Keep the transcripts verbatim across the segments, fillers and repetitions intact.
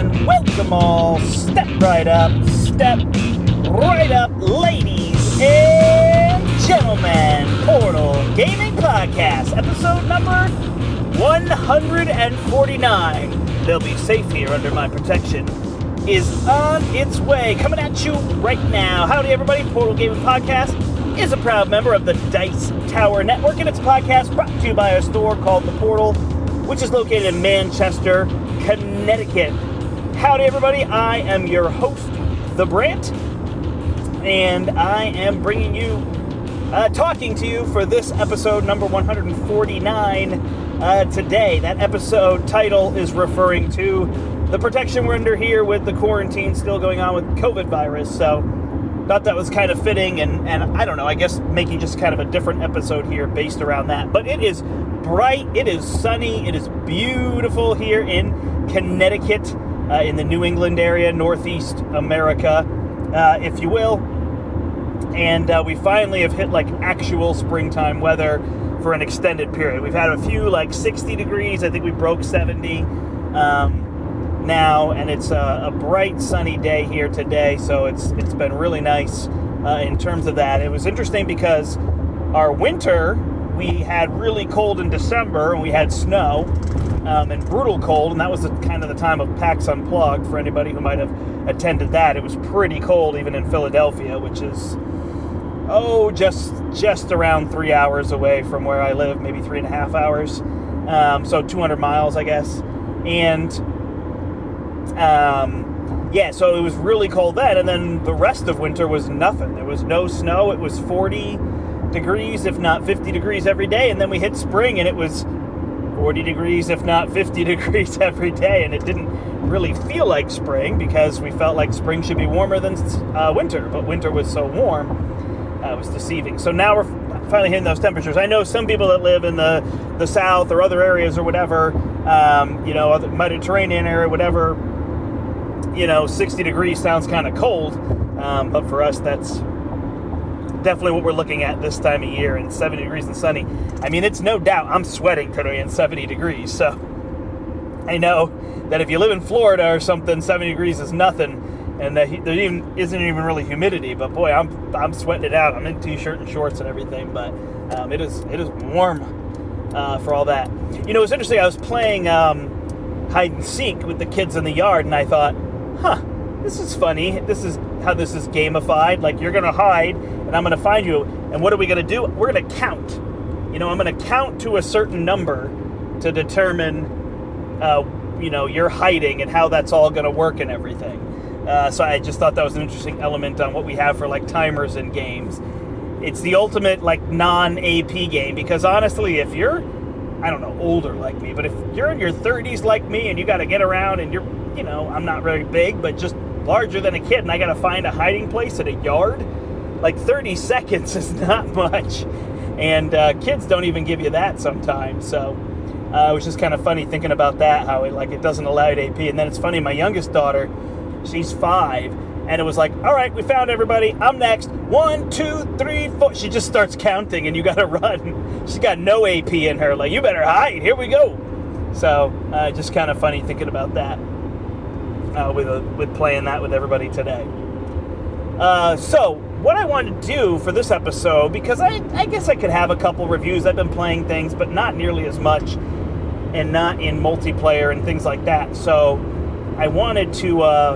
and welcome all. Step right up, step right up, ladies and gentlemen. Portal Gaming Podcast, episode number one hundred forty-nine. They'll be safe here under my protection. Is on its way, coming at you right now. Howdy, everybody. Portal Gaming Podcast is a proud member of the Dice Tower Network, and it's a podcast brought to you by a store called The Portal, which is located in Manchester, Connecticut. Howdy, everybody. I am your host, The Brant, and I am bringing you, uh, talking to you for this episode number one hundred forty-nine uh, today. That episode title is referring to the protection we're under here with the quarantine still going on with COVID virus, so thought that was kind of fitting, and, and I don't know, I guess making just kind of a different episode here based around that. But it is bright, it is sunny, it is beautiful here in Connecticut, uh, in the New England area, Northeast America, uh, if you will. And uh, we finally have hit like actual springtime weather for an extended period. We've had a few like sixty degrees, I think we broke seventy um, now, and it's a, a bright sunny day here today, so it's it's been really nice uh, in terms of that. It was interesting because our winter, we had really cold in December, and we had snow, um, and brutal cold, and that was the, kind of the time of PAX Unplugged for anybody who might have attended that. It was pretty cold even in Philadelphia, which is, oh, just just around three hours away from where I live, maybe three and a half hours, um, so two hundred miles, I guess, and Um, yeah, so it was really cold then, and then the rest of winter was nothing. There was no snow. It was forty degrees, if not fifty degrees every day, and then we hit spring, and it was forty degrees, if not fifty degrees every day, and it didn't really feel like spring because we felt like spring should be warmer than uh, winter, but winter was so warm, uh, it was deceiving. So now we're finally hitting those temperatures. I know some people that live in the, the south or other areas or whatever, um, you know, other Mediterranean area, whatever, you know, sixty degrees sounds kind of cold, um, but for us, that's definitely what we're looking at this time of year, and seventy degrees and sunny. I mean, it's no doubt I'm sweating today in seventy degrees, so I know that if you live in Florida or something, seventy degrees is nothing, and that there even isn't even really humidity, but boy, I'm I'm sweating it out. I'm in t-shirt and shorts and everything, but um, it is it is warm uh, for all that. You know, it's interesting, I was playing um, hide and seek with the kids in the yard, and I thought, huh, this is funny. This is how this is gamified. Like, you're going to hide, and I'm going to find you. And what are we going to do? We're going to count. You know, I'm going to count to a certain number to determine, uh, you know, your hiding and how that's all going to work and everything. Uh, so I just thought that was an interesting element on what we have for, like, timers in games. It's the ultimate, like, non-A P game. Because, honestly, if you're, I don't know, older like me, but if you're in your thirties like me and you got to get around and you're, you know, I'm not very big, but just larger than a kid, and I got to find a hiding place at a yard, like thirty seconds is not much, and uh, kids don't even give you that sometimes, so uh, it was just kind of funny thinking about that, how it, like, it doesn't allow you to A P, and then it's funny, my youngest daughter, she's five, and it was like, all right, we found everybody, I'm next, one, two, three, four, she just starts counting, and you got to run, she's got no A P in her, like, you better hide, here we go, so uh, just kind of funny thinking about that. Uh, with a, with playing that with everybody today. Uh, so, what I wanted to do for this episode, because I, I guess I could have a couple reviews. I've been playing things, but not nearly as much, and not in multiplayer and things like that. So, I wanted to uh,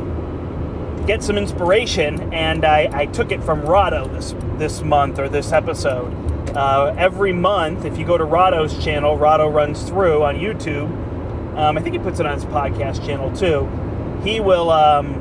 get some inspiration, and I, I took it from Rahdo this this month, or this episode. Uh, every month, if you go to Rahdo's channel, Rahdo Runs Through on YouTube, um, I think he puts it on his podcast channel too, He will um,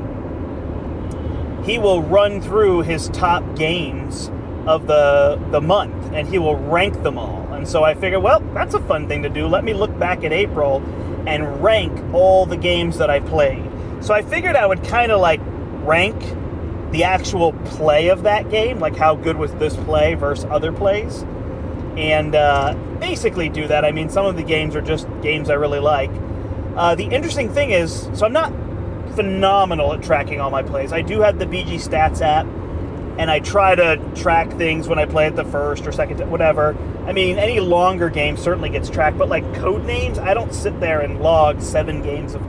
he will run through his top games of the the month, and he will rank them all. And so I figured, well, that's a fun thing to do. Let me look back at April and rank all the games that I played. So I figured I would kind of like rank the actual play of that game, like how good was this play versus other plays, and uh, basically do that. I mean, some of the games are just games I really like. Uh, the interesting thing is, so I'm not phenomenal at tracking all my plays. I do have the B G Stats app, and I try to track things when I play it the first or second, whatever. I mean, any longer game certainly gets tracked, but like code names, I don't sit there and log seven games of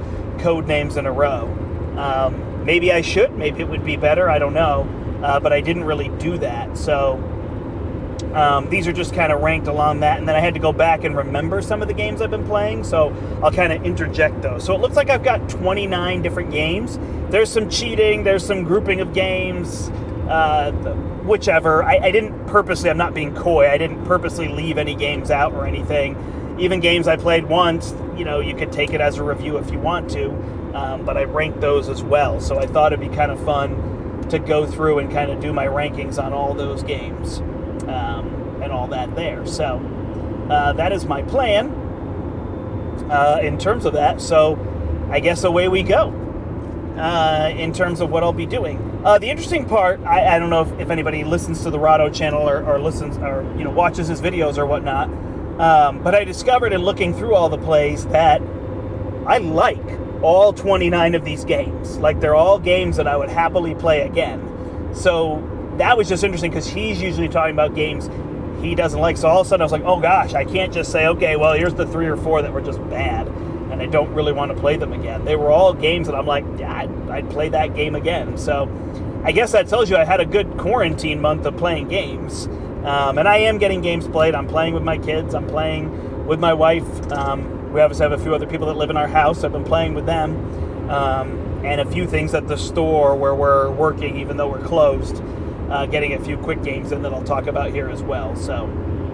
code names in a row. Um, maybe I should. Maybe it would be better. I don't know. Uh, but I didn't really do that. So um, these are just kind of ranked along that. And then I had to go back and remember some of the games I've been playing. So I'll kind of interject those. So it looks like I've got twenty-nine different games. There's some cheating. There's some grouping of games. Uh, whichever. I, I didn't purposely, I'm not being coy, I didn't purposely leave any games out or anything. Even games I played once, you know, you could take it as a review if you want to, um, but I ranked those as well. So I thought it'd be kind of fun to go through and kind of do my rankings on all those games um, and all that there. So uh, that is my plan uh, in terms of that. So I guess away we go. Uh, in terms of what I'll be doing. Uh, the interesting part, I, I don't know if, if anybody listens to the Rahdo channel or, or listens or, you know, watches his videos or whatnot, um, but I discovered in looking through all the plays that I like all twenty-nine of these games. Like, they're all games that I would happily play again. So that was just interesting because he's usually talking about games he doesn't like. So all of a sudden I was like, oh gosh, I can't just say, okay, well, here's the three or four that were just bad and I don't really want to play them again. They were all games that I'm like, yeah, I'd, I'd play that game again. So I guess that tells you I had a good quarantine month of playing games. Um, and I am getting games played. I'm playing with my kids. I'm playing with my wife. Um, we obviously have a few other people that live in our house. I've been playing with them. Um, and a few things at the store where we're working, even though we're closed. Uh, getting a few quick games in that I'll talk about here as well. So,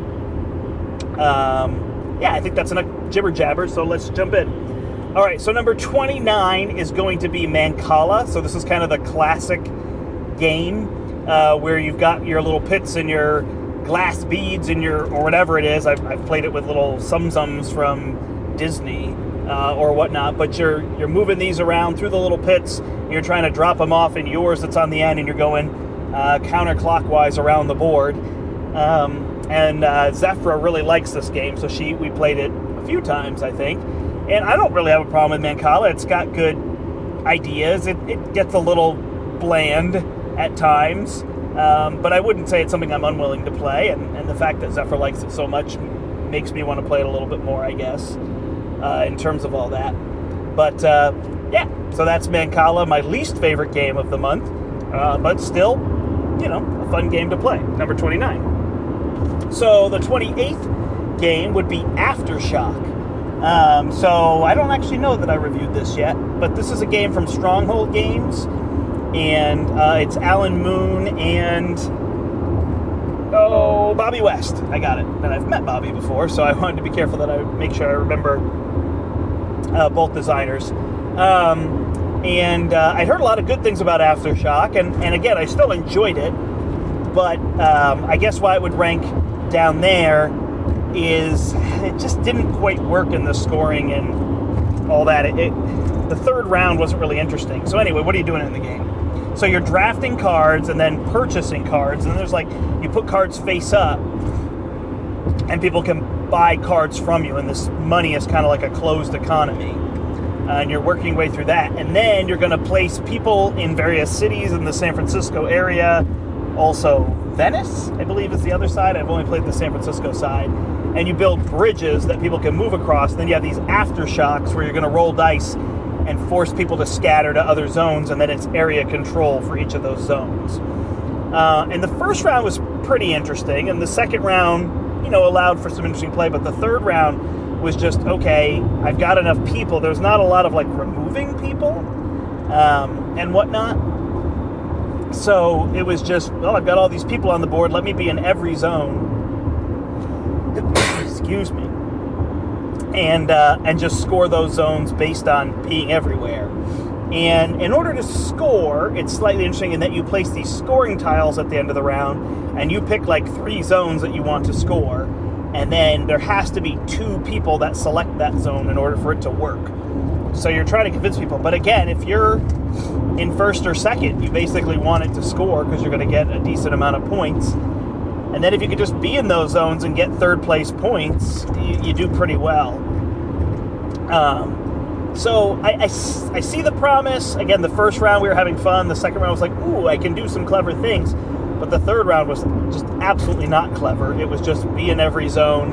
um... yeah, I think that's enough jibber jabber, so let's jump in. All right, so number twenty-nine is going to be Mancala. So this is kind of the classic game uh, where you've got your little pits and your glass beads and your, or whatever it is. I've, I've played it with little sum-sums from Disney uh, or whatnot, but you're you're moving these around through the little pits. You're trying to drop them off in yours that's on the end, and you're going uh, counterclockwise around the board. Um, And uh, Zephyra really likes this game, so she we played it a few times, I think. And I don't really have a problem with Mancala. It's got good ideas. It, it gets a little bland at times, um, but I wouldn't say it's something I'm unwilling to play. And, and the fact that Zephyr likes it so much makes me want to play it a little bit more, I guess, uh, in terms of all that. But uh, yeah, so that's Mancala, my least favorite game of the month, uh, but still, you know, a fun game to play. Number twenty-nine. So the twenty-eighth game would be Aftershock. Um, so I don't actually know that I reviewed this yet, but this is a game from Stronghold Games, and uh, it's Alan Moon and oh Bobby West. I got it, and I've met Bobby before, so I wanted to be careful that I make sure I remember uh, both designers. Um, and uh, I'd heard a lot of good things about Aftershock, and, and again, I still enjoyed it, but um, I guess why it would rank down there is it just didn't quite work in the scoring and all that. It, it, the third round wasn't really interesting. So anyway, what are you doing in the game? So you're drafting cards and then purchasing cards, and there's like, you put cards face up, and people can buy cards from you, and this money is kind of like a closed economy. Uh, and you're working your way through that. And then you're going to place people in various cities in the San Francisco area, also Venice, I believe, is the other side. I've only played the San Francisco side. And you build bridges that people can move across. Then you have these aftershocks where you're going to roll dice and force people to scatter to other zones, and then it's area control for each of those zones. Uh, and the first round was pretty interesting, and the second round, you know, allowed for some interesting play, but the third round was just, okay, I've got enough people. There's not a lot of, like, removing people um, and whatnot. So it was just, well, I've got all these people on the board. Let me be in every zone. Excuse me. And uh, and just score those zones based on being everywhere. And in order to score, it's slightly interesting in that you place these scoring tiles at the end of the round, and you pick like three zones that you want to score, and then there has to be two people that select that zone in order for it to work. So you're trying to convince people. But again, if you're in first or second, you basically want it to score because you're going to get a decent amount of points. And then if you could just be in those zones and get third place points, you, you do pretty well. Um, so I, I, I see the promise. Again, the first round we were having fun. The second round was like, ooh, I can do some clever things. But the third round was just absolutely not clever. It was just be in every zone.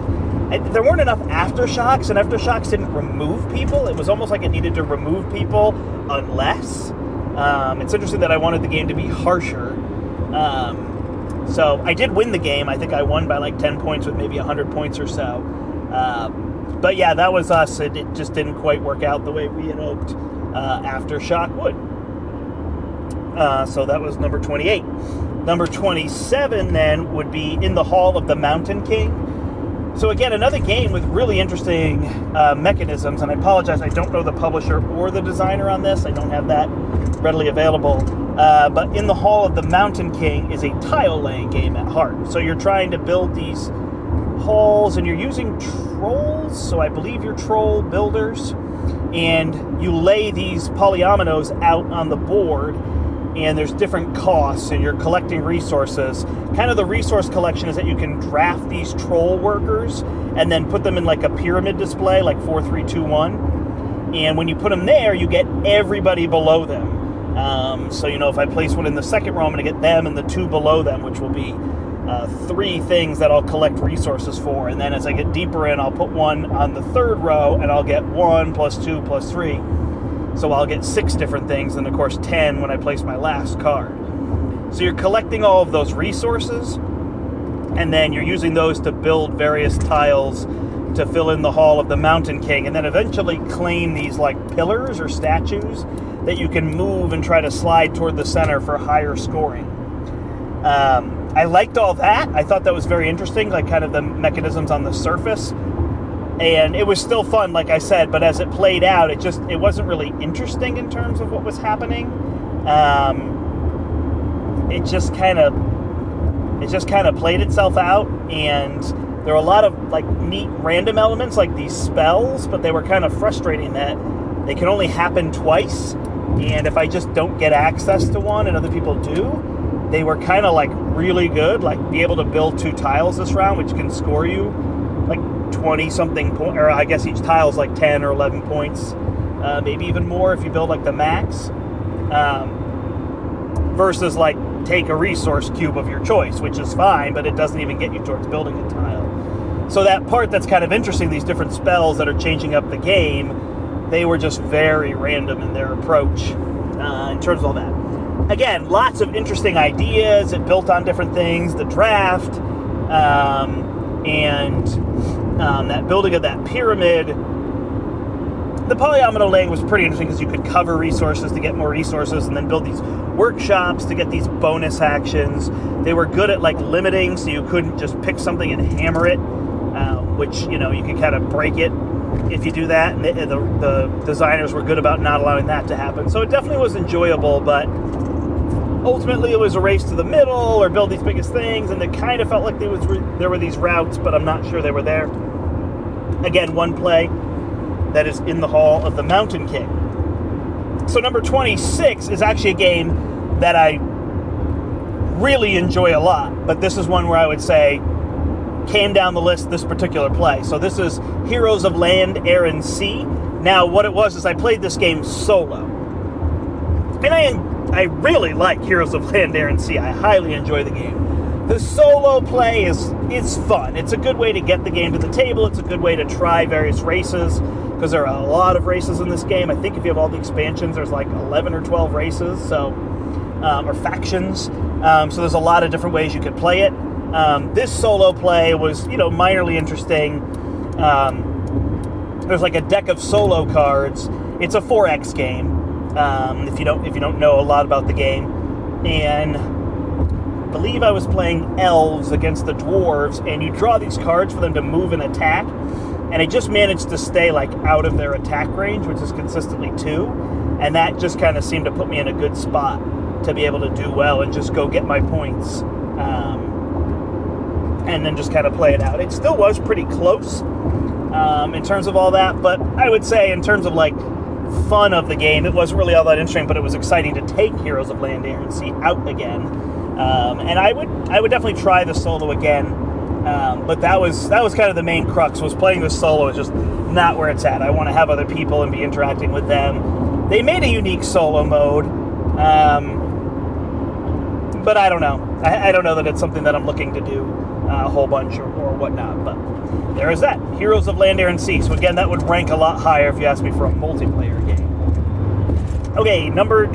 I, there weren't enough aftershocks, and aftershocks didn't remove people. It was almost like it needed to remove people unless. Um, it's interesting that I wanted the game to be harsher. Um, so I did win the game. I think I won by like ten points with maybe one hundred points or so. Um, but yeah, that was us. It, it just didn't quite work out the way we had hoped uh, Aftershock would. Uh, so that was number twenty-eight. Number twenty-seven then would be In the Hall of the Mountain King. So again, another game with really interesting uh, mechanisms, and I apologize, I don't know the publisher or the designer on this. I don't have that readily available. Uh, but In the Hall of the Mountain King is a tile-laying game at heart. So you're trying to build these halls, and you're using trolls, so I believe you're troll builders, and you lay these polyominoes out on the board, and there's different costs, and you're collecting resources. Kind of the resource collection is that you can draft these troll workers and then put them in like a pyramid display, like four, three, two, one. And when you put them there, you get everybody below them. Um, so, you know, if I place one in the second row, I'm going to get them and the two below them, which will be uh, three things that I'll collect resources for. And then as I get deeper in, I'll put one on the third row, and I'll get one plus two plus three. So I'll get six different things, and of course ten when I place my last card. So you're collecting all of those resources, and then you're using those to build various tiles to fill in the Hall of the Mountain King, and then eventually claim these like pillars or statues that you can move and try to slide toward the center for higher scoring. Um, I liked all that. I thought that was very interesting, like kind of the mechanisms on the surface. And it was still fun, like I said, but as it played out, it just it wasn't really interesting in terms of what was happening. Um, it just kind of it just kind of played itself out, and there were a lot of like neat random elements, like these spells, but they were kind of frustrating that they can only happen twice, and if I just don't get access to one and other people do, they were kind of like really good, like be able to build two tiles this round, which can score you like twenty something points, or I guess each tile is like ten or eleven points, uh, maybe even more if you build like the max, um, versus like take a resource cube of your choice, which is fine, but it doesn't even get you towards building a tile. So that part that's kind of interesting, these different spells that are changing up the game, they were just very random in their approach uh, in terms of all that. Again, lots of interesting ideas. It built on different things, the draft, um, and um, that building of that pyramid. The polyomino laying was pretty interesting because you could cover resources to get more resources and then build these workshops to get these bonus actions. They were good at like limiting, so you couldn't just pick something and hammer it, uh, which, you know, you could kind of break it if you do that. And the, the, the designers were good about not allowing that to happen. So it definitely was enjoyable, but ultimately it was a race to the middle or build these biggest things, and it kind of felt like there was there were these routes, but I'm not sure they were there. Again, one play that is In the Hall of the Mountain King. So number twenty-six is actually a game that I really enjoy a lot, but this is one where I would say came down the list this particular play. So this is Heroes of Land, Air, and Sea. Now, what it was is I played this game solo, and I I really like Heroes of Land, Air, and Sea. I highly enjoy the game. The solo play is is fun. It's a good way to get the game to the table. It's a good way to try various races, because there are a lot of races in this game. I think if you have all the expansions, there's like eleven or twelve races, so um, or factions. Um, so there's a lot of different ways you could play it. Um, this solo play was, you know, minorly interesting. Um, there's like a deck of solo cards. It's a four X game. Um, if you don't if you don't know a lot about the game, and I believe I was playing elves against the dwarves, and you draw these cards for them to move and attack, and I just managed to stay like out of their attack range, which is consistently two, and that just kind of seemed to put me in a good spot to be able to do well and just go get my points, um, and then just kind of play it out. It still was pretty close um, in terms of all that, but I would say in terms of like fun of the game, it wasn't really all that interesting, but it was exciting to take Heroes of Land, Air, and Sea out again. Um, and I would I would definitely try the solo again. Um, but that was that was kind of the main crux, was playing the solo is just not where it's at. I want to have other people and be interacting with them. They made a unique solo mode, um, but I don't know. I, I don't know that it's something that I'm looking to do uh, a whole bunch or, or whatnot. But there is that. Heroes of Land, Air, and Sea. So again, that would rank a lot higher if you ask me for a multiplayer game. Okay, number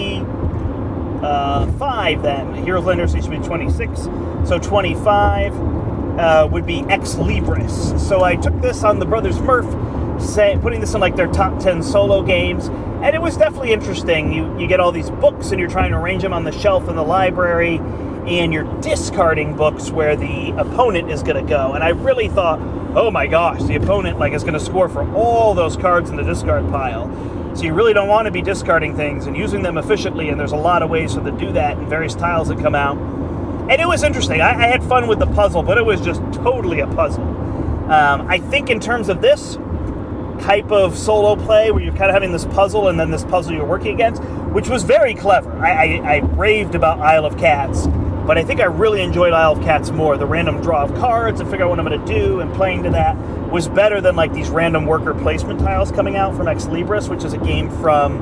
twenty-five then. Heroes of Land, Air, and Sea should be twenty-six. So twenty-five uh, would be Ex Libris. So I took this on the Brothers Murph, say, putting this in like their top ten solo games, and it was definitely interesting. You you get all these books and you're trying to arrange them on the shelf in the library, and you're discarding books where the opponent is going to go. And I really thought, oh my gosh, the opponent like is going to score for all those cards in the discard pile. So you really don't want to be discarding things and using them efficiently, and there's a lot of ways to do that in various tiles that come out. And it was interesting. I, I had fun with the puzzle, but it was just totally a puzzle. Um, I think in terms of this type of solo play where you're kind of having this puzzle and then this puzzle you're working against, which was very clever. I, I, I raved about Isle of Cats, but I think I really enjoyed Isle of Cats more. The random draw of cards and figure out what I'm going to do and playing to that was better than like these random worker placement tiles coming out from Ex Libris, which is a game from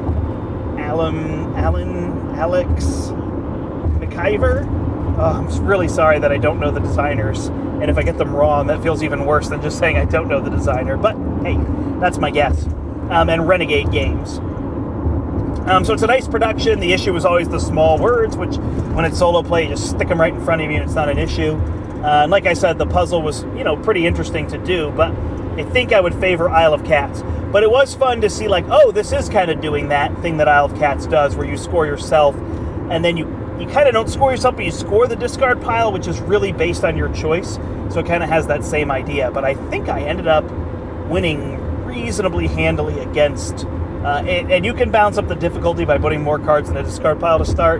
Alan, Alan, Alex McIver. Oh, I'm really sorry that I don't know the designers, and if I get them wrong, that feels even worse than just saying I don't know the designer, but hey, that's my guess. Um, and Renegade Games. Um, so it's a nice production. The issue is always the small words, which when it's solo play, you just stick them right in front of you and it's not an issue. Uh, and like I said, the puzzle was, you know, pretty interesting to do, but I think I would favor Isle of Cats. But it was fun to see, like, oh, this is kind of doing that thing that Isle of Cats does, where you score yourself, and then you, you kind of don't score yourself, but you score the discard pile, which is really based on your choice. So it kind of has that same idea. But I think I ended up winning reasonably handily against... Uh, and, and you can balance up the difficulty by putting more cards in the discard pile to start.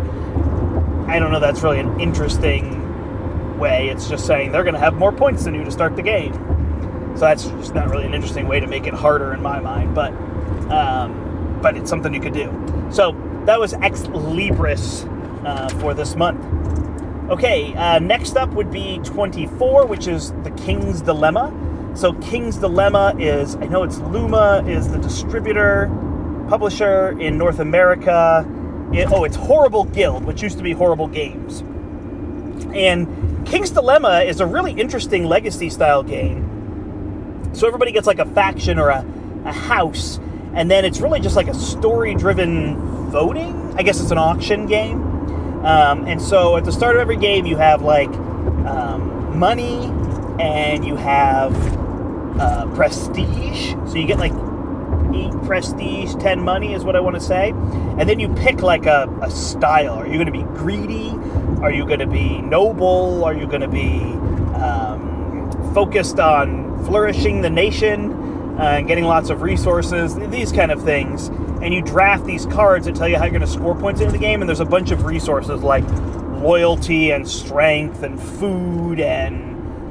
I don't know, that's really an interesting way. It's just saying they're going to have more points than you to start the game. So that's just not really an interesting way to make it harder in my mind, but um, but it's something you could do. So that was Ex Libris uh, for this month. Okay, uh, next up would be twenty-four, which is The King's Dilemma. So King's Dilemma is, I know it's Luma, is the distributor, publisher in North America. It, oh, it's Horrible Guild, which used to be Horrible Games. And King's Dilemma is a really interesting legacy-style game. So everybody gets like a faction or a, a house, and then it's really just like a story-driven voting. I guess it's an auction game. Um, and so at the start of every game, you have like um, money, and you have uh, prestige. So you get like eight prestige, ten money is what I want to say. And then you pick like a, a style. Are you going to be greedy? Are you going to be noble? Are you going to be um, focused on flourishing the nation uh, and getting lots of resources? These kind of things. And you draft these cards that tell you how you're going to score points into the game. And there's a bunch of resources like loyalty and strength and food and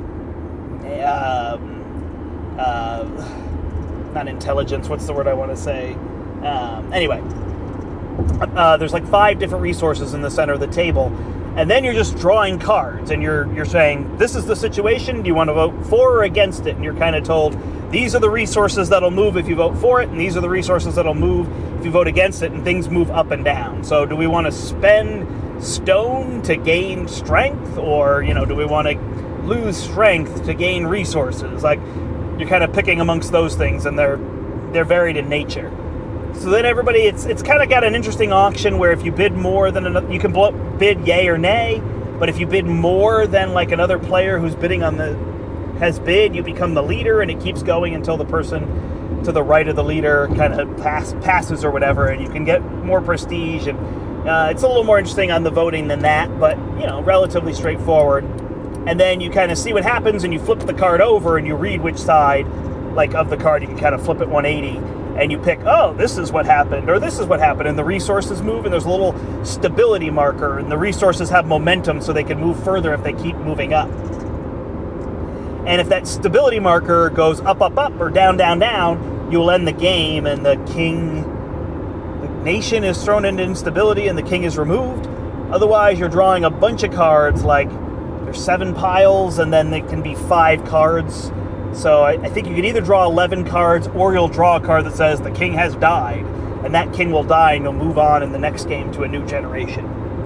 um, uh, not intelligence. What's the word I want to say? Um, anyway, uh, there's like five different resources in the center of the table. And then you're just drawing cards, and you're you're saying, this is the situation, do you want to vote for or against it? And you're kind of told, these are the resources that'll move if you vote for it, and these are the resources that'll move if you vote against it, and things move up and down. So do we want to spend stone to gain strength, or, you know, do we want to lose strength to gain resources? Like, you're kind of picking amongst those things, and they're they're varied in nature. So then everybody, it's it's kind of got an interesting auction where if you bid more than another, you can blow, bid yay or nay, but if you bid more than like another player who's bidding on the, has bid, you become the leader, and it keeps going until the person to the right of the leader kind of pass, passes or whatever, and you can get more prestige, and uh, it's a little more interesting on the voting than that, but, you know, relatively straightforward. And then you kind of see what happens, and you flip the card over, and you read which side, like, of the card. You can kind of flip it one eighty, and you pick, oh, this is what happened, or this is what happened, and the resources move, and there's a little stability marker, and the resources have momentum so they can move further if they keep moving up. And if that stability marker goes up, up, up, or down, down, down, you'll end the game, and the king, the nation is thrown into instability, and the king is removed. Otherwise, you're drawing a bunch of cards, like, there's seven piles, and then there can be five cards. So I, I think you can either draw eleven cards, or you'll draw a card that says the king has died, and that king will die, and you'll move on in the next game to a new generation.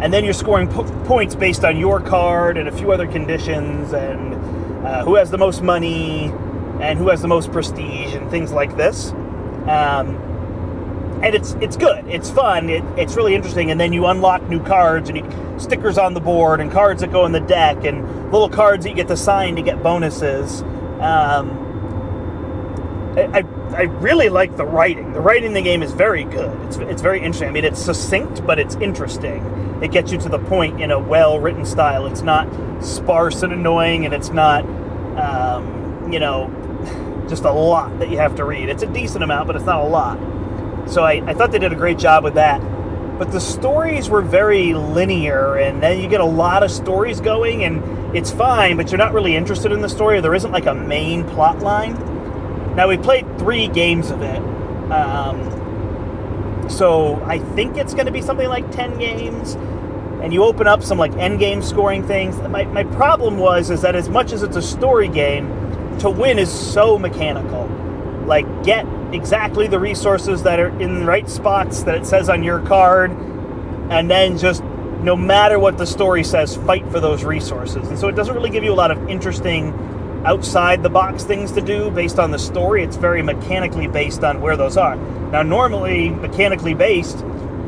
and then you're scoring po- points based on your card and a few other conditions, and uh, who has the most money and who has the most prestige and things like this. Um, and it's it's good. It's fun. It, it's really interesting. And then you unlock new cards and you, stickers on the board and cards that go in the deck and little cards that you get to sign to get bonuses. Um, I, I really like the writing. The writing in the game is very good. It's it's very interesting. I mean, it's succinct, but it's interesting. It gets you to the point in a well-written style. It's not sparse and annoying, and it's not, um, you know, just a lot that you have to read. It's a decent amount, but it's not a lot. So I, I thought they did a great job with that. But the stories were very linear, and then you get a lot of stories going, and it's fine, but you're not really interested in the story. There isn't like a main plot line. Now, we played three games of it, um, so I think it's going to be something like ten games, and you open up some like end game scoring things. My, my problem was is that as much as it's a story game, to win is so mechanical. Like, get exactly the resources that are in the right spots that it says on your card, and then just, no matter what the story says, fight for those resources. And so it doesn't really give you a lot of interesting outside-the-box things to do based on the story. It's very mechanically based on where those are. Now, normally, mechanically based,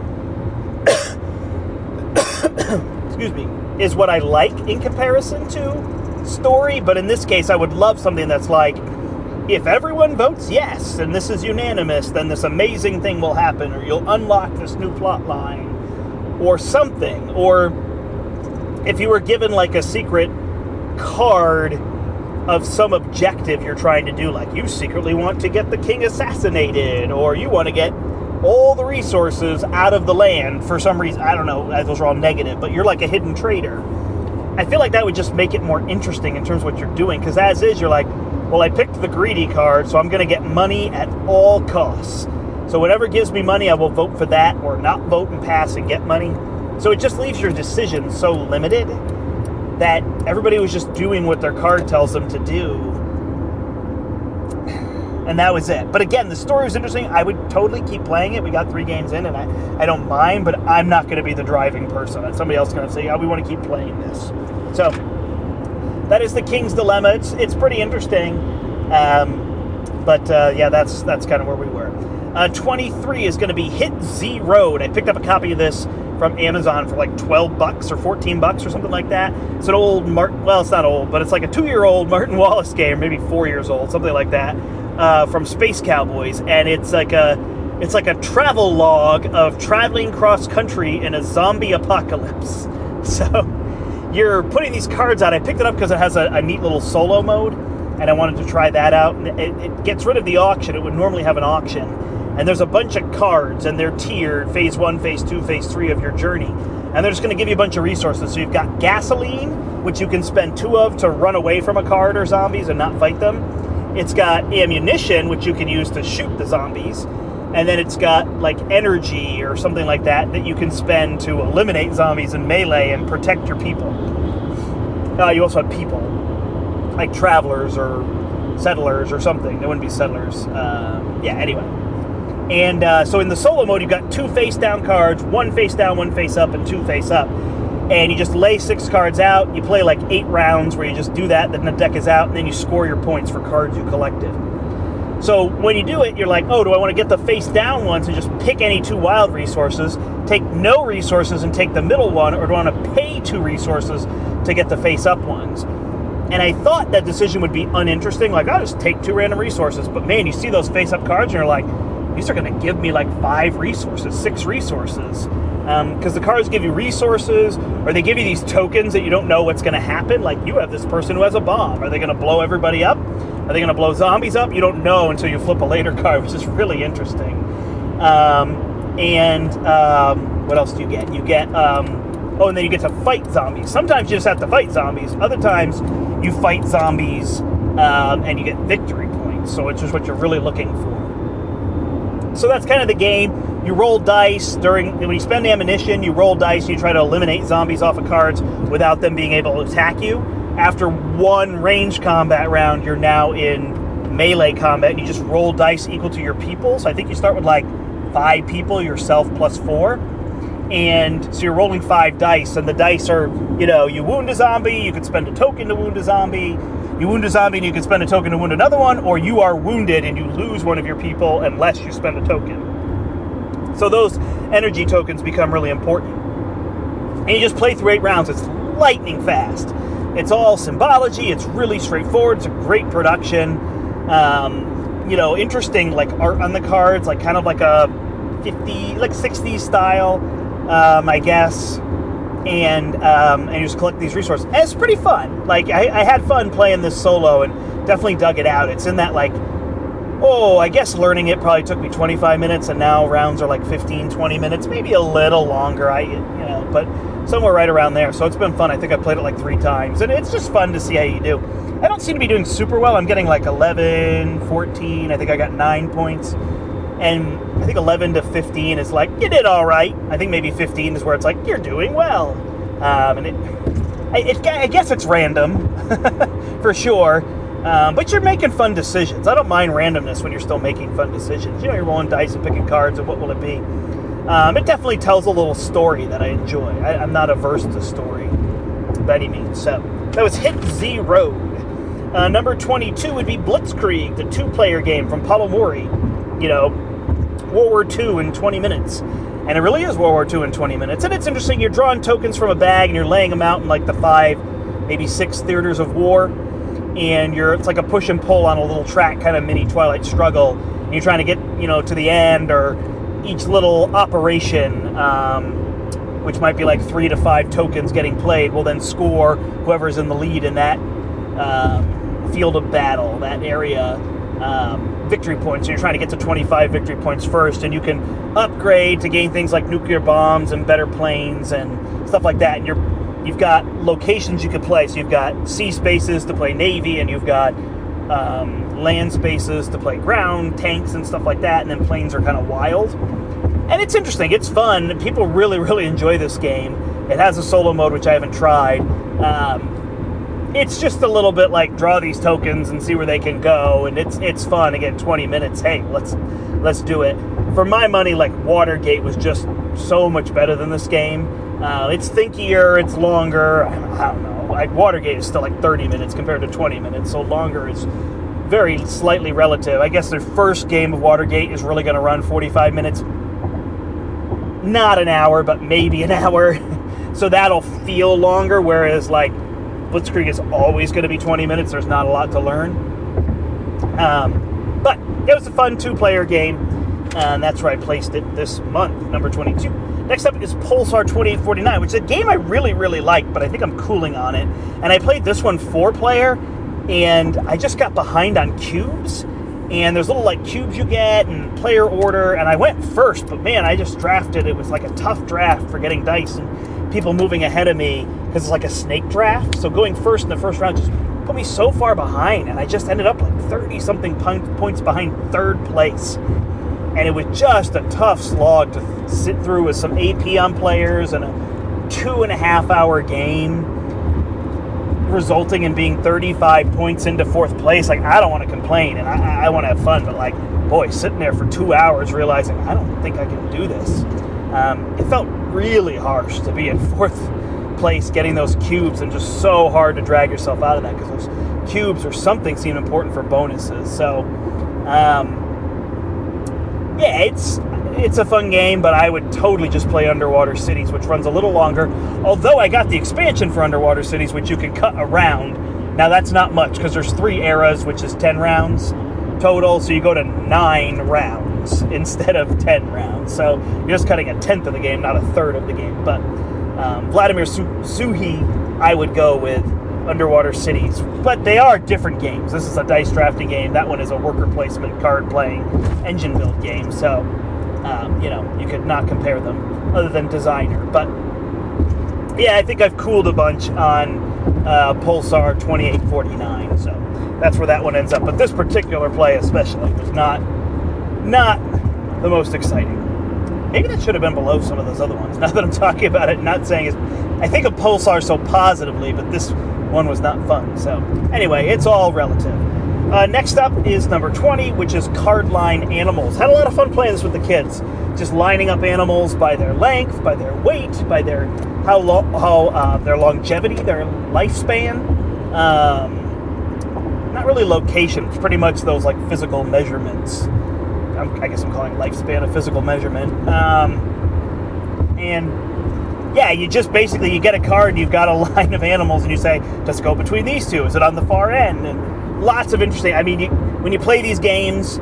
excuse me, is what I like in comparison to story, but in this case, I would love something that's like, if everyone votes yes, and this is unanimous, then this amazing thing will happen, or you'll unlock this new plot line, or something. Or if you were given like a secret card of some objective you're trying to do, like you secretly want to get the king assassinated, or you want to get all the resources out of the land for some reason. I don't know, those are all negative, but you're like a hidden trader. I feel like that would just make it more interesting in terms of what you're doing, because as is, you're like, well, I picked the greedy card, so I'm going to get money at all costs. So whatever gives me money, I will vote for that, or not vote and pass and get money. So it just leaves your decisions so limited that everybody was just doing what their card tells them to do. And that was it. But again, the story was interesting. I would totally keep playing it. We got three games in, and I, I don't mind, but I'm not going to be the driving person. Somebody else is going to say, oh, we want to keep playing this. So that is the King's Dilemma. It's it's pretty interesting. Um, but uh, yeah, that's that's kind of where we were. Uh, twenty-three is going to be Hit Z Road. I picked up a copy of this from Amazon for like twelve bucks or fourteen bucks or something like that. It's an old Martin, well, it's not old, but it's like a two-year-old Martin Wallace game, maybe four years old, something like that, uh, from Space Cowboys. And it's like a it's like a travel log of traveling cross-country in a zombie apocalypse. So you're putting these cards out. I picked it up because it has a, a neat little solo mode, and I wanted to try that out. And it, it gets rid of the auction. It would normally have an auction. And there's a bunch of cards, and they're tiered, phase one, phase two, phase three of your journey. And they're just going to give you a bunch of resources. So you've got gasoline, which you can spend two of to run away from a card or zombies and not fight them. It's got ammunition, which you can use to shoot the zombies. And then it's got, like, energy or something like that that you can spend to eliminate zombies in melee and protect your people. Uh, you also have people, like travelers or settlers or something. They wouldn't be settlers. Uh, yeah, anyway. And uh, so in the solo mode, you've got two face-down cards, one face-down, one face-up, and two face-up. And you just lay six cards out. You play like eight rounds where you just do that, then the deck is out, and then you score your points for cards you collected. So when you do it, you're like, oh, do I want to get the face-down ones and just pick any two wild resources, take no resources and take the middle one, or do I want to pay two resources to get the face-up ones? And I thought that decision would be uninteresting, like, I'll just take two random resources. But man, you see those face-up cards, and you're like, these are going to give me like five resources, six resources. Because um, the cards give you resources, or they give you these tokens that you don't know what's going to happen. Like, you have this person who has a bomb. Are they going to blow everybody up? Are they going to blow zombies up? You don't know until you flip a later card, which is really interesting. Um, and um, what else do you get? You get, um, oh, and then you get to fight zombies. Sometimes you just have to fight zombies. Other times you fight zombies um, and you get victory points. So it's just what you're really looking for. So that's kind of the game. You roll dice during, when you spend ammunition, you roll dice and you try to eliminate zombies off of cards without them being able to attack you. After one range combat round, you're now in melee combat, and you just roll dice equal to your people. So I think you start with like five people, yourself plus four. And so you're rolling five dice, and the dice are, you know, you wound a zombie, you could spend a token to wound a zombie. You wound a zombie and you can spend a token to wound another one, or you are wounded and you lose one of your people unless you spend a token. So those energy tokens become really important. And you just play through eight rounds. It's lightning fast. It's all symbology. It's really straightforward. It's a great production. Um, you know, interesting like art on the cards, like kind of like a fifty, like sixties style, um, I guess. And um, and you just collect these resources. And it's pretty fun. Like, I, I had fun playing this solo and definitely dug it out. It's in that, like, oh, I guess learning it probably took me twenty-five minutes, and now rounds are like fifteen, twenty minutes, maybe a little longer, I, you know, but somewhere right around there. So it's been fun. I think I played it like three times, and it's just fun to see how you do. I don't seem to be doing super well. I'm getting like eleven, fourteen. I think I got nine points. And I think eleven to fifteen is like, you did all right. I think maybe fifteen is where it's like, you're doing well. Um, and it, it, I guess it's random, for sure. Um, but you're making fun decisions. I don't mind randomness when you're still making fun decisions. You know, you're rolling dice and picking cards, and what will it be? Um, it definitely tells a little story that I enjoy. I, I'm not averse to story by any means. So that was Hit Zero. Uh, number twenty-two would be Blitzkrieg, the two-player game from Paulo Mori. You know, World War Two in twenty minutes. And it really is World War Two in twenty minutes. And it's interesting, you're drawing tokens from a bag and you're laying them out in like the five, maybe six theaters of war. And you're it's like a push and pull on a little track, kind of mini Twilight Struggle. And you're trying to get, you know, to the end, or each little operation, um, which might be like three to five tokens getting played, will then score whoever's in the lead in that um, field of battle, that area. Um, victory points. So you're trying to get to twenty-five victory points first, and you can upgrade to gain things like nuclear bombs and better planes and stuff like that. And you're, you've got locations you can play. So you've got sea spaces to play Navy, and you've got um, land spaces to play ground, tanks and stuff like that, and then planes are kind of wild. And it's interesting. It's fun. People really, really enjoy this game. It has a solo mode, which I haven't tried. Um, It's just a little bit like draw these tokens and see where they can go, and it's it's fun. Again, twenty minutes. Hey, let's let's do it. For my money, like Watergate was just so much better than this game. Uh, it's thinkier, it's longer. I don't know. Like Watergate is still like thirty minutes compared to twenty minutes, so longer is very slightly relative. I guess their first game of Watergate is really going to run forty-five minutes, not an hour, but maybe an hour. So that'll feel longer. Whereas like Blitzkrieg is always going to be twenty minutes. There's not a lot to learn. Um, but it was a fun two-player game, and that's where I placed it this month, number twenty-two. Next up is Pulsar twenty-eight forty-nine, which is a game I really, really like, but I think I'm cooling on it. And I played this one four-player, and I just got behind on cubes. And there's little, like, cubes you get and player order, and I went first, but, man, I just drafted. It was like a tough draft for getting dice and people moving ahead of me, because it's like a snake draft. So going first in the first round just put me so far behind, and I just ended up like thirty-something points behind third place. And it was just a tough slog to sit through with some A P on players and a two and a half hour game, resulting in being thirty-five points into fourth place. Like, I don't want to complain, and I, I want to have fun, but like, boy, sitting there for two hours realizing I don't think I can do this. Um, it felt really harsh to be in fourth place getting those cubes, and just so hard to drag yourself out of that, because those cubes or something seem important for bonuses. So um, yeah, it's it's a fun game, but I would totally just play Underwater Cities, which runs a little longer, although I got the expansion for Underwater Cities, which you can cut around. Now that's not much, because there's three eras, which is ten rounds total, so you go to nine rounds instead of ten rounds. So you're just cutting a tenth of the game, not a third of the game. But um, Vladimir Su- Suhi, I would go with Underwater Cities. But they are different games. This is a dice drafting game. That one is a worker placement, card playing, engine build game. So, um, you know, you could not compare them other than designer. But yeah, I think I've cooled a bunch on uh, Pulsar twenty-eight forty-nine. So that's where that one ends up. But this particular play especially was not not the most exciting. Maybe that should have been below some of those other ones. Now that I'm talking about it, not saying it's... I think of Pulsar so positively, but this one was not fun. So anyway, it's all relative. Uh, next up is number twenty, which is Cardline Animals. Had a lot of fun playing this with the kids. just lining up animals by their length, by their weight, by their how lo- how uh, their longevity, their lifespan. Um, not really location. It's pretty much those like physical measurements. I'm, I guess I'm calling lifespan a physical measurement. Um, and yeah, you just basically you get a card and you've got a line of animals and you say, does it go between these two? Is it on the far end? And lots of interesting. I mean, you, when you play these games,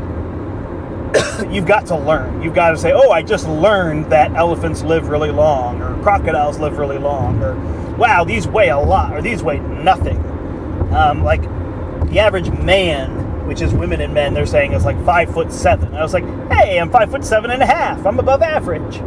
you've got to learn. You've got to say, oh, I just learned that elephants live really long, or crocodiles live really long, or wow, these weigh a lot, or these weigh nothing. Um, like the average man, which is women and men, they're saying is like five foot seven. I was like, hey, I'm five foot seven and a half. I'm above average.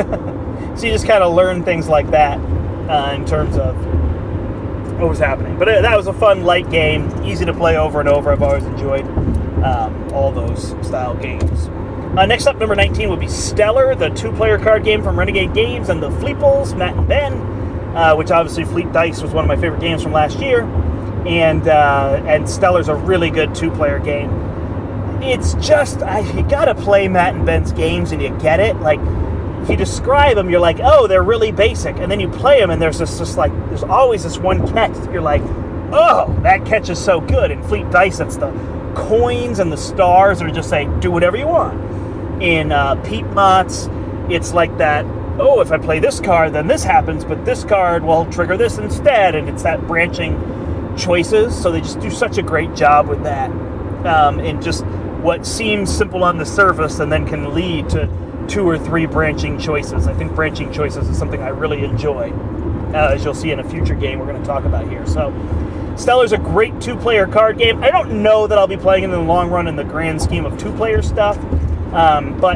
So you just kind of learn things like that uh, in terms of what was happening. But uh, that was a fun, light game, easy to play over and over. I've always enjoyed um, all those style games. Uh, next up, number nineteen would be Stellar, the two-player card game from Renegade Games and the Fleeples, Matt and Ben, uh, which obviously Fleet Dice was one of my favorite games from last year. And uh, and Stellar's a really good two-player game. It's just, I, you gotta play Matt and Ben's games and you get it. Like, if you describe them, you're like, oh, they're really basic. And then you play them and there's this just like, there's always this one catch that you're like, oh, that catch is so good. In Fleet Dice, it's the coins and the stars that are just saying, do whatever you want. In uh, Pete Mott's, it's like that, oh, if I play this card, then this happens, but this card will trigger this instead. And it's that branching choices. So they just do such a great job with that. Um, and just what seems simple on the surface and then can lead to two or three branching choices. I think branching choices is something I really enjoy, uh, as you'll see in a future game we're going to talk about here. So Stellar's a great two-player card game. I don't know that I'll be playing it in the long run in the grand scheme of two-player stuff, um, but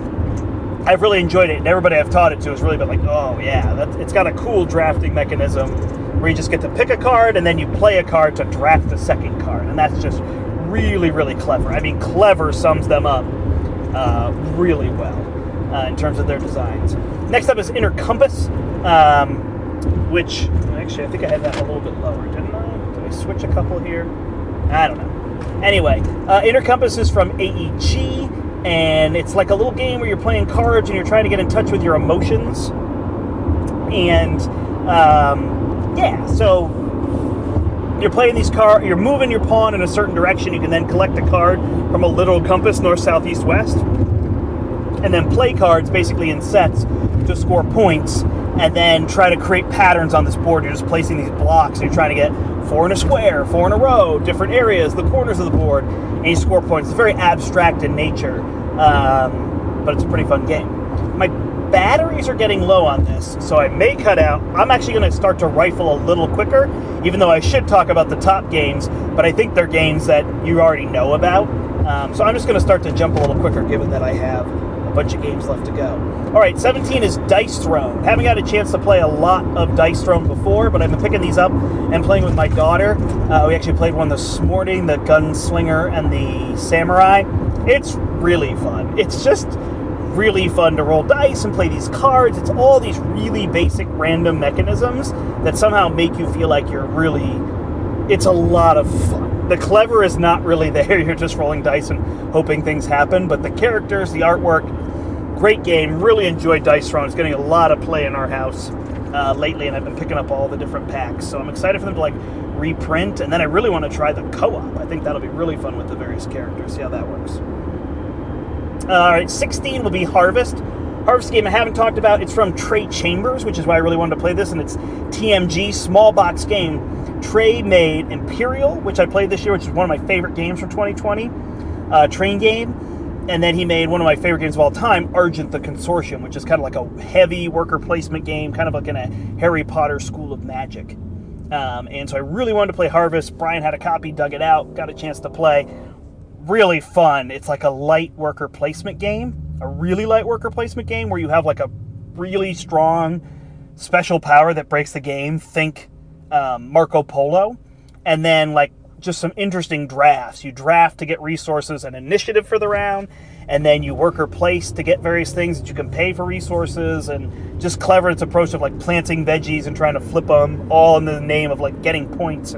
I've really enjoyed it, and everybody I've taught it to has really been like, oh yeah, that, it's got a cool drafting mechanism where you just get to pick a card and then you play a card to draft the second card, and that's just really, really clever. I mean, clever sums them up uh, really well. Uh, in terms of their designs. Next up is Inner Compass, um, which, actually, I think I had that a little bit lower, didn't I? Did I switch a couple here? I don't know. Anyway, uh, Inner Compass is from A E G, and it's like a little game where you're playing cards and you're trying to get in touch with your emotions. And, um, yeah, so you're playing these cards, you're moving your pawn in a certain direction. You can then collect a card from a literal compass, north, south, east, west. And then play cards basically in sets to score points, and then try to create patterns on this board. You're just placing these blocks, and you're trying to get four in a square, four in a row, different areas, the corners of the board, and you score points. It's very abstract in nature, um, but it's a pretty fun game. My batteries are getting low on this, so I may cut out. I'm actually going to start to rifle a little quicker, even though I should talk about the top games, but I think they're games that you already know about. Um, so I'm just going to start to jump a little quicker, given that I have bunch of games left to go. All right, seventeen is Dice Throne. Haven't got a chance to play a lot of Dice Throne before, but I've been picking these up and playing with my daughter. Uh, we actually played one this morning, the Gunslinger and the Samurai. It's really fun. It's just really fun to roll dice and play these cards. It's all these really basic random mechanisms that somehow make you feel like you're really, it's a lot of fun. The clever is not really there. You're just rolling dice and hoping things happen. But the characters, the artwork, great game. Really enjoyed Dice Throne. It's getting a lot of play in our house uh, lately, and I've been picking up all the different packs. So I'm excited for them to like reprint, and then I really want to try the co-op. I think that'll be really fun with the various characters. See how that works. All right, sixteen will be Harvest. Harvest game I haven't talked about. It's from Trey Chambers, which is why I really wanted to play this, and it's T M G, small box game. Trey made Imperial, which I played this year, which is one of my favorite games from twenty twenty, uh, train game. And then he made one of my favorite games of all time, Argent the Consortium, which is kind of like a heavy worker placement game, kind of like in a Harry Potter School of Magic. Um, and so I really wanted to play Harvest. Brian had a copy, dug it out, got a chance to play. Really fun. It's like a light worker placement game, a really light worker placement game where you have like a really strong special power that breaks the game. Think um, Marco Polo. And then like just some interesting drafts. You draft to get resources and initiative for the round, and then you worker place to get various things that you can pay for resources, and just clever its approach of like planting veggies and trying to flip them, all in the name of like getting points and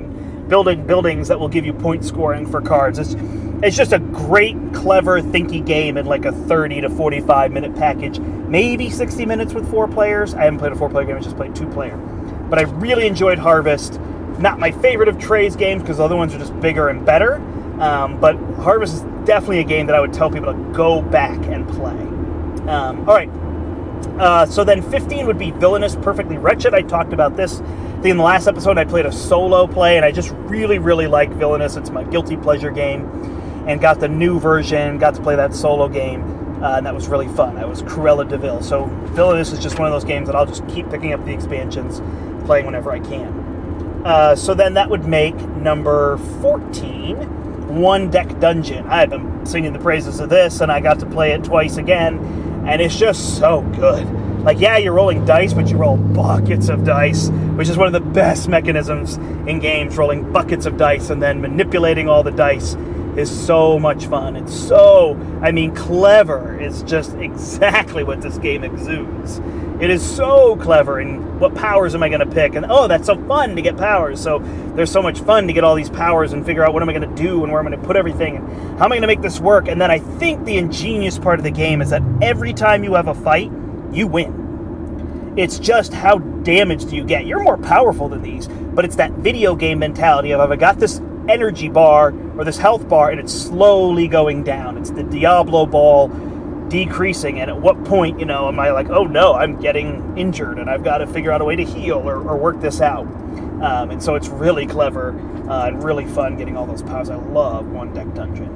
building buildings that will give you point scoring for cards. It's it's just a great, clever, thinky game in like a thirty to forty-five minute package, maybe sixty minutes with four players. I haven't played a four player game; I just played two player. But I really enjoyed Harvest. Not my favorite of Trey's games because the other ones are just bigger and better. Um, but Harvest is definitely a game that I would tell people to go back and play. Um, all right. Uh, so then fifteen would be Villainous Perfectly Wretched. I talked about this. I think in the last episode I played a solo play, and I just really, really like Villainous. It's my guilty pleasure game, and got the new version, got to play that solo game, uh, and that was really fun. I was Cruella de Vil. So Villainous is just one of those games that I'll just keep picking up the expansions, playing whenever I can. Uh, so then that would make number fourteen, One Deck Dungeon. I've been singing the praises of this, and I got to play it twice again, and it's just so good. Like, yeah, you're rolling dice, but you roll buckets of dice, which is one of the best mechanisms in games. Rolling buckets of dice and then manipulating all the dice is so much fun. It's so, I mean, clever is just exactly what this game exudes. It is so clever, and what powers am I going to pick? And, oh, that's so fun to get powers. So there's so much fun to get all these powers and figure out what am I going to do and where I'm going to put everything and how am I going to make this work. And then I think the ingenious part of the game is that every time you have a fight, you win. It's just how damaged do you get. You're more powerful than these, but it's that video game mentality of I've got this energy bar or this health bar and it's slowly going down. It's the Diablo ball decreasing, and at what point, you know, am I like, oh no, I'm getting injured and I've got to figure out a way to heal or, or work this out. Um, and so it's really clever uh, and really fun getting all those powers. I love One Deck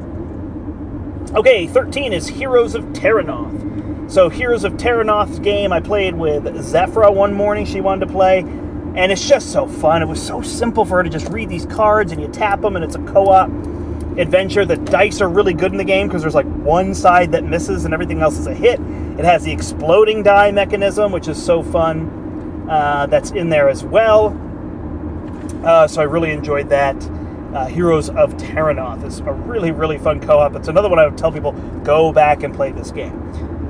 Dungeon. Okay, thirteen is Heroes of Terranoth. So Heroes of Terranoth's game I played with Zephra one morning. She wanted to play, and it's just so fun. It was so simple for her to just read these cards, and you tap them, and it's a co-op adventure. The dice are really good in the game because there's like one side that misses and everything else is a hit. It has the exploding die mechanism, which is so fun. Uh, that's in there as well. Uh, so I really enjoyed that. Uh, Heroes of Terranoth is a really, really fun co-op. It's another one I would tell people, go back and play this game.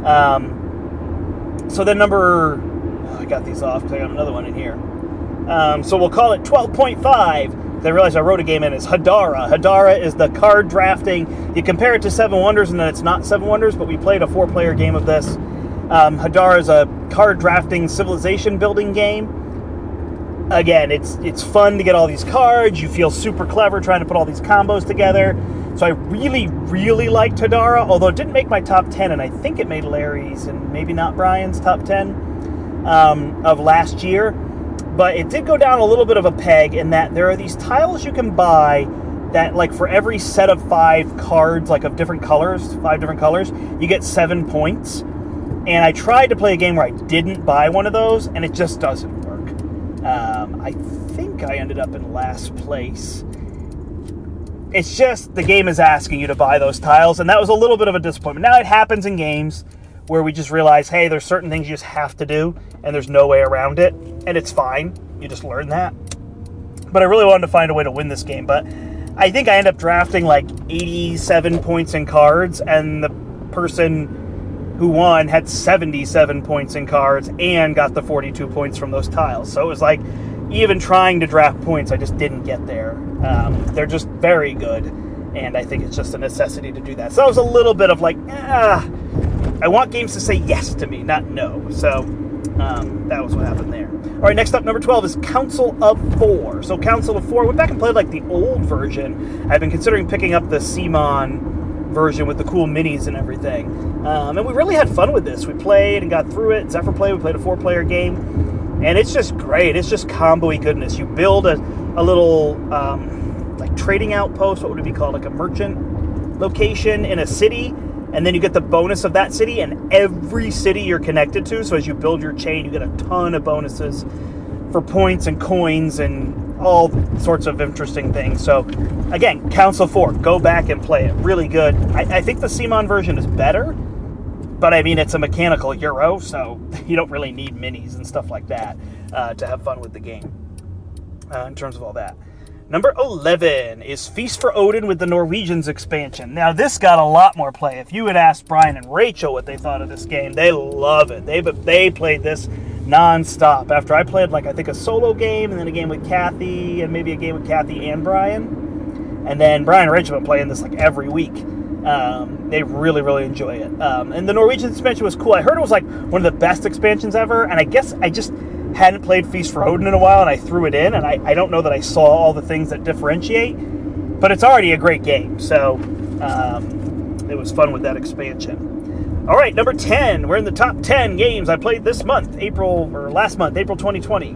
Um, so then number... Oh, I got these off because I got another one in here. Um, so we'll call it twelve point five. I realized I wrote a game in is Hadara. Hadara is the card drafting. You compare it to Seven Wonders, and then it's not Seven Wonders, but we played a four-player game of this. Um, Hadara is a card drafting civilization building game. Again, it's it's fun to get all these cards. You feel super clever trying to put all these combos together. So I really, really liked Hadara, although it didn't make my top ten, and I think it made Larry's and maybe not Brian's top ten um, of last year. But it did go down a little bit of a peg in that there are these tiles you can buy that, like, for every set of five cards, like, of different colors, five different colors, you get seven points. And I tried to play a game where I didn't buy one of those, and it just doesn't work. Um, I think I ended up in last place. It's just the game is asking you to buy those tiles, and that was a little bit of a disappointment. Now, it happens in games where we just realize, hey, there's certain things you just have to do, and there's no way around it, and it's fine. You just learn that. But I really wanted to find a way to win this game, but I think I ended up drafting like eighty-seven points in cards, and the person who won had seventy-seven points in cards and got the forty-two points from those tiles. So it was like, even trying to draft points, I just didn't get there. Um, they're just very good, and I think it's just a necessity to do that. So it was a little bit of like, ah, I want games to say yes to me, not no. So um, that was what happened there. All right, next up, number twelve is Council of Four. So Council of Four, went back and played like the old version. I've been considering picking up the Simon version with the cool minis and everything. Um, and we really had fun with this. We played and got through it. Zephyr played. We played a four-player game. And it's just great. It's just combo-y goodness. You build a, a little um, like trading outpost. What would it be called? Like a merchant location in a city. And then you get the bonus of that city and every city you're connected to. So as you build your chain, you get a ton of bonuses for points and coins and all sorts of interesting things. So again, Council four, go back and play it. Really good. I, I think the Simon version is better, but I mean, it's a mechanical Euro, so you don't really need minis and stuff like that uh, to have fun with the game uh, in terms of all that. Number eleven is Feast for Odin with the Norwegians expansion. Now, this got a lot more play. If you had asked Brian and Rachel what they thought of this game, they love it. They they played this non-stop. After I played, like, I think a solo game, and then a game with Kathy, and maybe a game with Kathy and Brian. And then Brian and Rachel have been playing this, like, every week. Um, they really, really enjoy it. Um, and the Norwegian expansion was cool. I heard it was, like, one of the best expansions ever, and I guess I just hadn't played Feast for Odin in a while, and I threw it in, and I, I don't know that I saw all the things that differentiate, but it's already a great game, so um, it was fun with that expansion. All right, number ten. We're in the top ten games I played this month, April, or last month, April twenty twenty.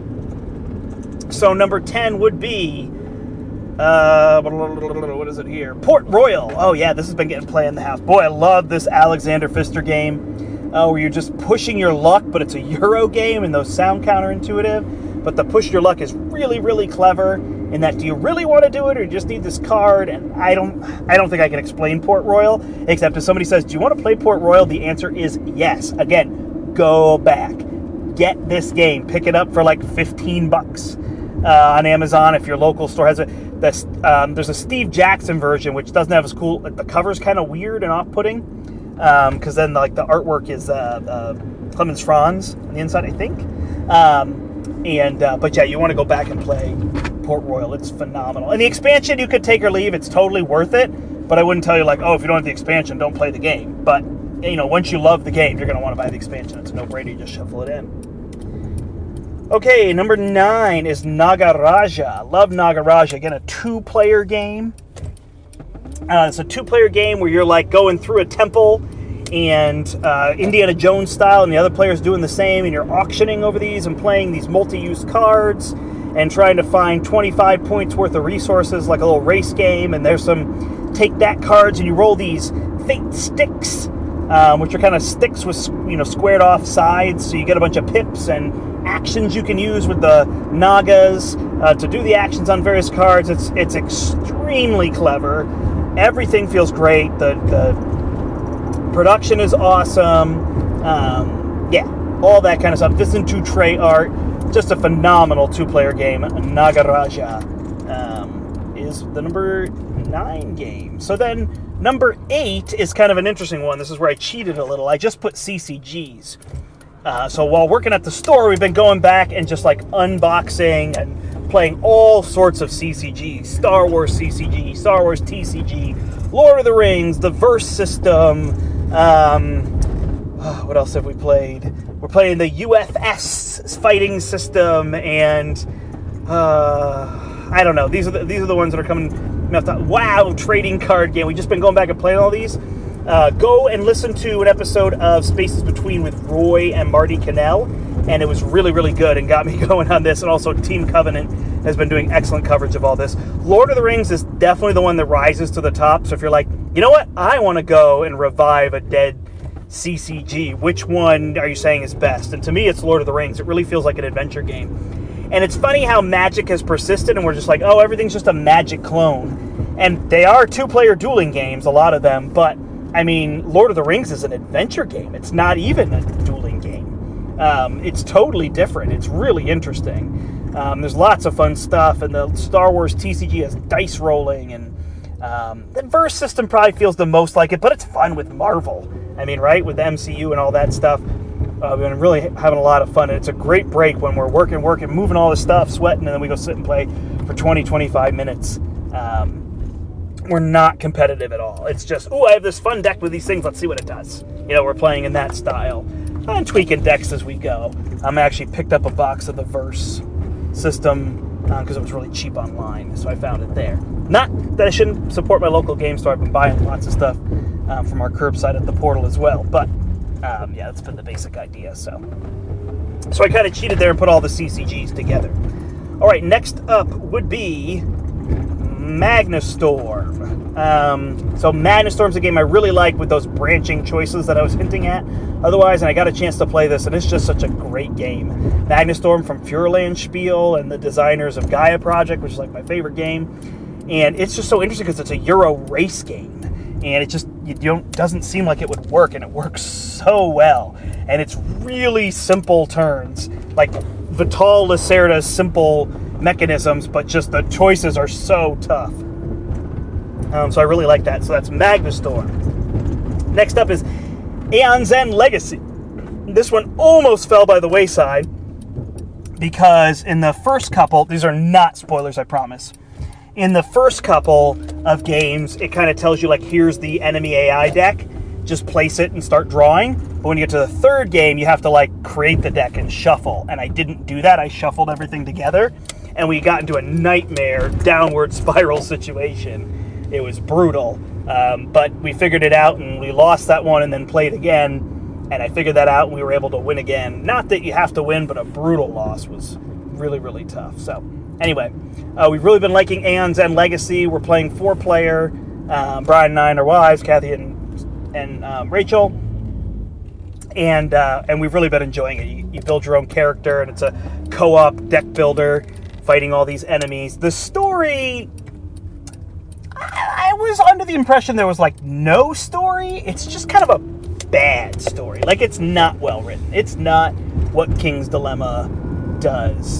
So number ten would be, uh, what is it here? Port Royal. Oh, yeah, this has been getting play in the house. Boy, I love this Alexander Pfister game. Uh, where you're just pushing your luck, but it's a Euro game, and those sound counterintuitive. But the push your luck is really, really clever. In that, do you really want to do it, or you just need this card? And I don't, I don't think I can explain Port Royal, except if somebody says, "Do you want to play Port Royal?" The answer is yes. Again, go back, get this game, pick it up for like fifteen bucks uh, on Amazon if your local store has it. This, um, there's a Steve Jackson version which doesn't have as cool. Like, the cover's kind of weird and off-putting. Because um, then, like, the artwork is uh, uh, Clemens Franz on the inside, I think. Um, and uh, but yeah, you want to go back and play Port Royal. It's phenomenal. And the expansion, you could take or leave. It's totally worth it. But I wouldn't tell you, like, oh, if you don't have the expansion, don't play the game. But you know, once you love the game, you're going to want to buy the expansion. It's a no-brainer. You just shuffle it in. Okay, number nine is Nagaraja. Love Nagaraja. Again, a two-player game. Uh, it's a two-player game where you're, like, going through a temple and uh, Indiana Jones style, and the other player's doing the same, and you're auctioning over these and playing these multi-use cards and trying to find twenty-five points worth of resources, like a little race game. And there's some take-that cards, and you roll these fate sticks, um, which are kind of sticks with, you know, squared off sides, so you get a bunch of pips and actions you can use with the Nagas uh, to do the actions on various cards. It's it's extremely clever. Everything feels great. The the production is awesome. Um, yeah, all that kind of stuff. This into tray art. Just a phenomenal two-player game. Nagaraja um, is the number nine game. So then number eight is kind of an interesting one. This is where I cheated a little. I just put C C Gs. Uh, so while working at the store, we've been going back and just like unboxing and playing all sorts of C C Gs. Star Wars C C G, Star Wars T C G, Lord of the Rings, the Verse system. Um, oh, what else have we played? We're playing the U F S fighting system, and uh, I don't know. These are the, these are the ones that are coming. Wow, trading card game. We've just been going back and playing all these. Uh, go and listen to an episode of Spaces Between with Roy and Marty Cannell, and it was really, really good and got me going on this. And also Team Covenant has been doing excellent coverage of all this. Lord of the Rings is definitely the one that rises to the top. So if you're like, you know what, I want to go and revive a dead C C G, which one are you saying is best? And to me, it's Lord of the Rings. It really feels like an adventure game. And it's funny how Magic has persisted, and we're just like, oh, everything's just a Magic clone. And they are two-player dueling games, a lot of them, but I mean, Lord of the Rings is an adventure game. It's not even a dueling game. Um, it's totally different. It's really interesting. Um, there's lots of fun stuff, and the Star Wars T C G has dice rolling, and um, the Verse system probably feels the most like it, but it's fun with Marvel. I mean, right, with the M C U and all that stuff. Uh, we've been really having a lot of fun, and it's a great break when we're working, working, moving all this stuff, sweating, and then we go sit and play for twenty, twenty-five minutes. Um, We're not competitive at all. It's just, oh, I have this fun deck with these things. Let's see what it does. You know, we're playing in that style. And tweaking decks as we go. I'm actually picked up a box of the Verse system because uh, it was really cheap online, so I found it there. Not that I shouldn't support my local game store. I've been buying lots of stuff um, from our curbside at the portal as well. But, um, yeah, that's been the basic idea. So, so I kind of cheated there and put all the C C Gs together. All right, next up would be Magnastorm. Um, so Magnastorm's a game I really like with those branching choices that I was hinting at. Otherwise, and I got a chance to play this, and it's just such a great game. Magnastorm from Fureland Spiel and the designers of Gaia Project, which is like my favorite game. And it's just so interesting because it's a Euro race game. And it just you don't doesn't seem like it would work, and it works so well. And it's really simple turns. Like Vital Lacerda's simple mechanisms, but just the choices are so tough. Um, so I really like that. So that's Magnastorm. Next up is Aeon's End Legacy. This one almost fell by the wayside. because in the first couple, these are not spoilers, I promise. In the first couple of games, it kind of tells you, like, here's the enemy A I deck. Just place it and start drawing. But when you get to the third game, you have to, like, create the deck and shuffle. And I didn't do that. I shuffled everything together. And we got into a nightmare downward spiral situation. It was brutal. Um, but we figured it out, and we lost that one and then played again. And I figured that out, and we were able to win again. Not that you have to win, but a brutal loss was really, really tough. So, anyway, uh, we've really been liking Aeon's End Legacy. We're playing four-player. Um, Brian and I and our wives, Kathy and and um, Rachel. And uh, and we've really been enjoying it. You, you build your own character, and it's a co-op deck builder, fighting all these enemies. The story... I, I was under the impression there was, like, no story. It's just kind of a bad story. Like, it's not well written. It's not what King's Dilemma does.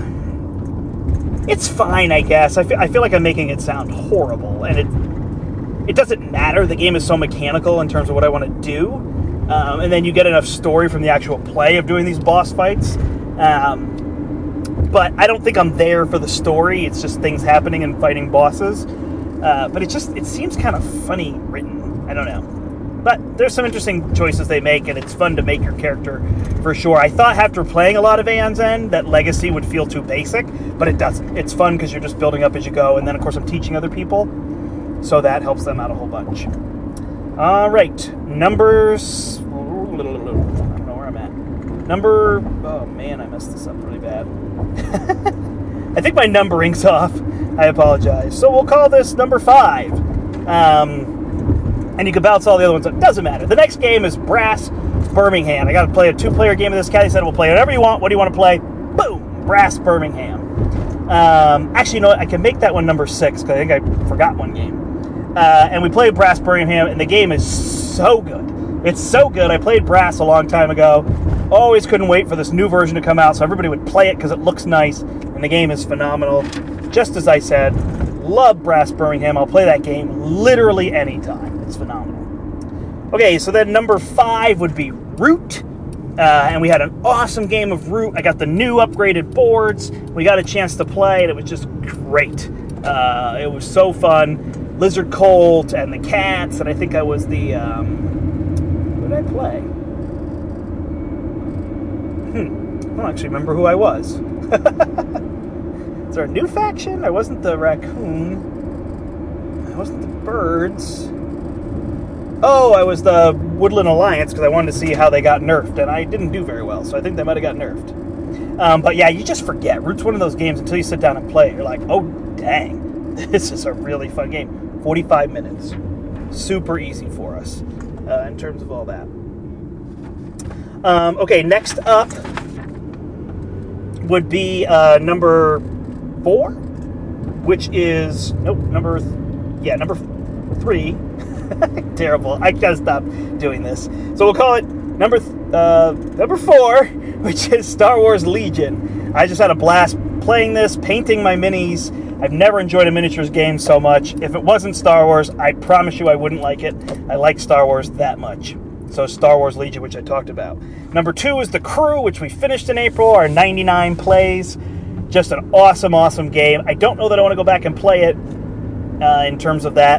It's fine, I guess. I feel, I feel like I'm making it sound horrible, and it it doesn't matter. The game is so mechanical in terms of what I want to do, um, and then you get enough story from the actual play of doing these boss fights. Um, but I don't think I'm there for the story. It's just things happening and fighting bosses. Uh, but it just it seems kind of funny written. I don't know. But there's some interesting choices they make, and it's fun to make your character for sure. I thought after playing a lot of Aeon's End that Legacy would feel too basic, but it doesn't. It's fun because you're just building up as you go, and then, of course, I'm teaching other people, so that helps them out a whole bunch. All right, numbers... I don't know where I'm at. Number... Oh, man, I messed this up really bad. I think my numbering's off. I apologize. So we'll call this number five. Um... And you can bounce all the other ones up. Doesn't matter. The next game is Brass Birmingham. I got to play a two-player game of this. Caddy said we'll play whatever you want. What do you want to play? Boom! Brass Birmingham. Um, actually, you know what? I can make that one number six because I think I forgot one game. Uh, and we played Brass Birmingham, and the game is so good. It's so good. I played Brass a long time ago. Always couldn't wait for this new version to come out, so everybody would play it because it looks nice, and the game is phenomenal. Just as I said, love Brass Birmingham. I'll play that game literally anytime. It's phenomenal. Okay, so then number five would be Root. Uh, and we had an awesome game of Root. I got the new upgraded boards. We got a chance to play, and it was just great. Uh, it was so fun. Lizard Colt and the cats, and I think I was the... Um, who did I play? Hmm. I don't actually remember who I was. Is there a new faction? I wasn't the raccoon. I wasn't the birds. Oh, I was the Woodland Alliance because I wanted to see how they got nerfed, and I didn't do very well, so I think they might have got nerfed. Um, but yeah, you just forget. Root's one of those games until you sit down and play it. You're like, oh, dang, this is a really fun game. forty-five minutes. Super easy for us uh, in terms of all that. Um, okay, next up would be uh, number four, which is, nope, number, th- yeah, number th- three. Terrible. I gotta stop doing this. So we'll call it number th- uh, number four, which is Star Wars Legion. I just had a blast playing this, painting my minis. I've never enjoyed a miniatures game so much. If it wasn't Star Wars, I promise you I wouldn't like it. I like Star Wars that much. So Star Wars Legion, which I talked about. Number two is The Crew, which we finished in April, our ninety-nine plays. Just an awesome, awesome game. I don't know that I want to go back and play it uh, in terms of that.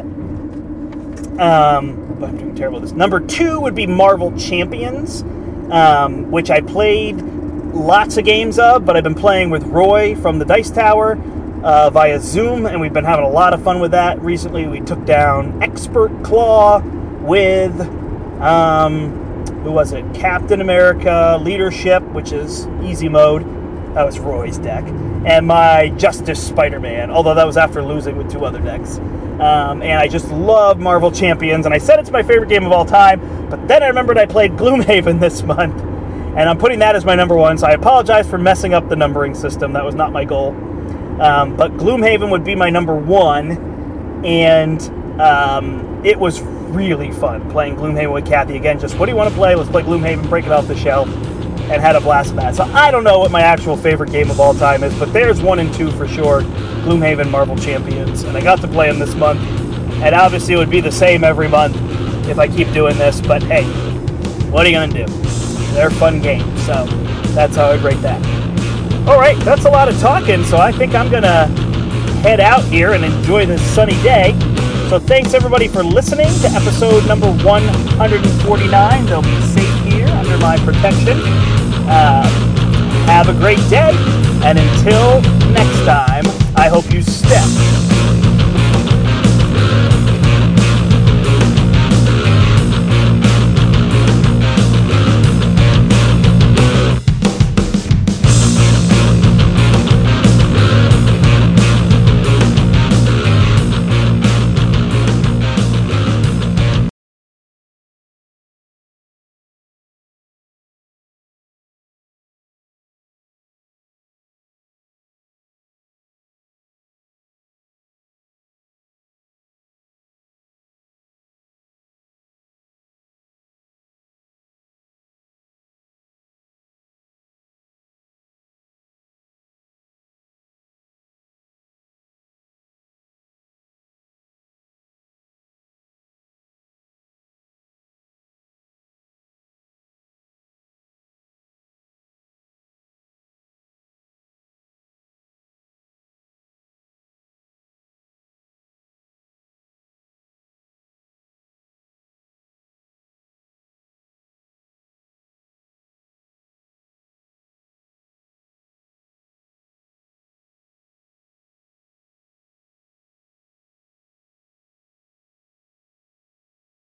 Um, I'm doing terrible at this. Number two would be Marvel Champions, um, which I played lots of games of, but I've been playing with Roy from the Dice Tower uh, via Zoom, and we've been having a lot of fun with that. Recently, we took down Expert Claw with, um, who was it? Captain America Leadership, which is easy mode. That was Roy's deck. And my Justice Spider-Man, although that was after losing with two other decks. Um, and I just love Marvel Champions, and I said it's my favorite game of all time, but then I remembered I played Gloomhaven this month, and I'm putting that as my number one, so I apologize for messing up the numbering system. That was not my goal. Um, but Gloomhaven would be my number one, and um, it was really fun playing Gloomhaven with Kathy. Again, just what do you want to play? Let's play Gloomhaven, break it off the shelf, and had a blast with that. So I don't know what my actual favorite game of all time is, but there's one and two for sure. Gloomhaven, Marvel Champions, and I got to play them this month, and obviously it would be the same every month if I keep doing this, but hey, what are you going to do? They're fun games, so that's how I'd rate that. All right, that's a lot of talking, so I think I'm going to head out here and enjoy this sunny day. So thanks, everybody, for listening to episode number one forty-nine. They'll be safe here under my protection. Uh, have a great day, and until next time, I hope you step